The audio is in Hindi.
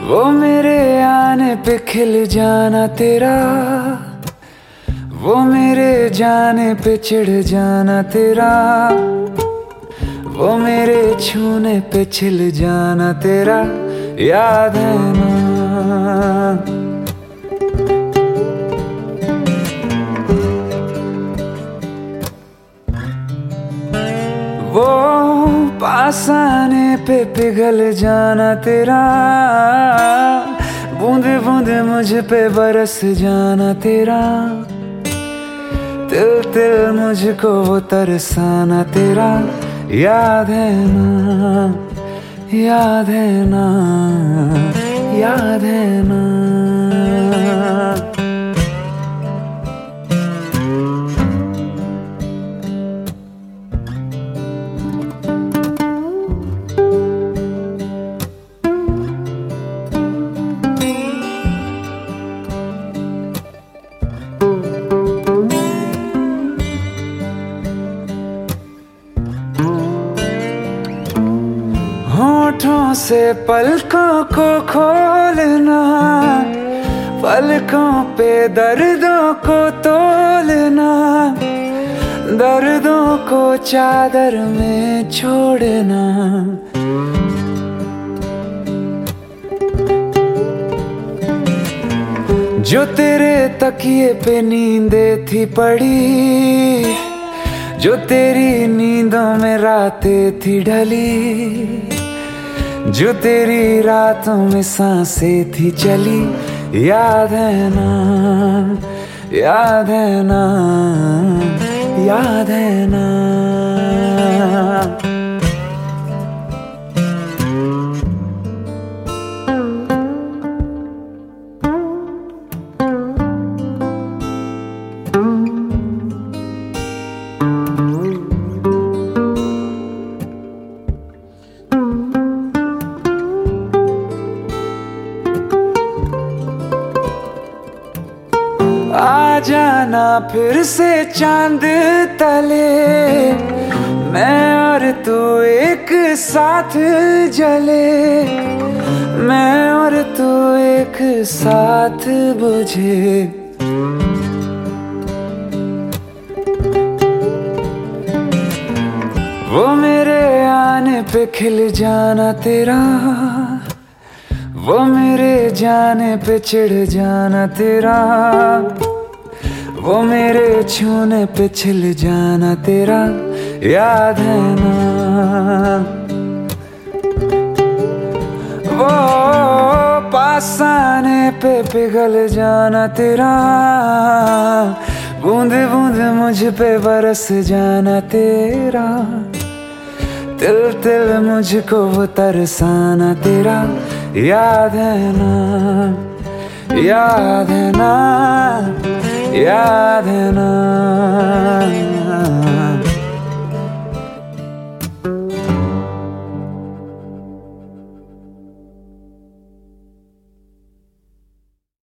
वो मेरे आने पे खिल जाना तेरा, वो मेरे जाने पे चिढ़ जाना तेरा, वो मेरे छूने पे छिल जाना तेरा, याद है ना। वो पास आने पे पिघल जाना तेरा, बूंदे बूंदे मुझ पे बरस जाना तेरा, तिल तिल मुझको वो तरसाना तेरा, याद है ना, याद है ना, याद है ना। होठों से पलकों को खोलना, पलकों पे दर्दों को तोलना, दर्दों को चादर में छोड़ना। जो तेरे तकिए पे नींदे थी पड़ी, जो तेरी नींदों में रातें थी ढली, जो तेरी रातों में सांसें थी चली, याद है ना, याद है ना, याद है ना। आ जाना फिर से चांद तले, मैं और तू एक साथ जले, मैं और तू एक साथ बुझे। वो मेरे आने पे खिल जाना तेरा, वो मेरे जाने पे चिढ़ जाना तेरा, वो मेरे छूने पे छिल जाना तेरा, याद है ना। वो पास आने पे पिघल जाना तेरा, बूंदे बूंदे मुझ पे बरस जाना तेरा, तिल तिल मुझको वो तरसाना तेरा, याद है ना, याद है ना, याद है ना।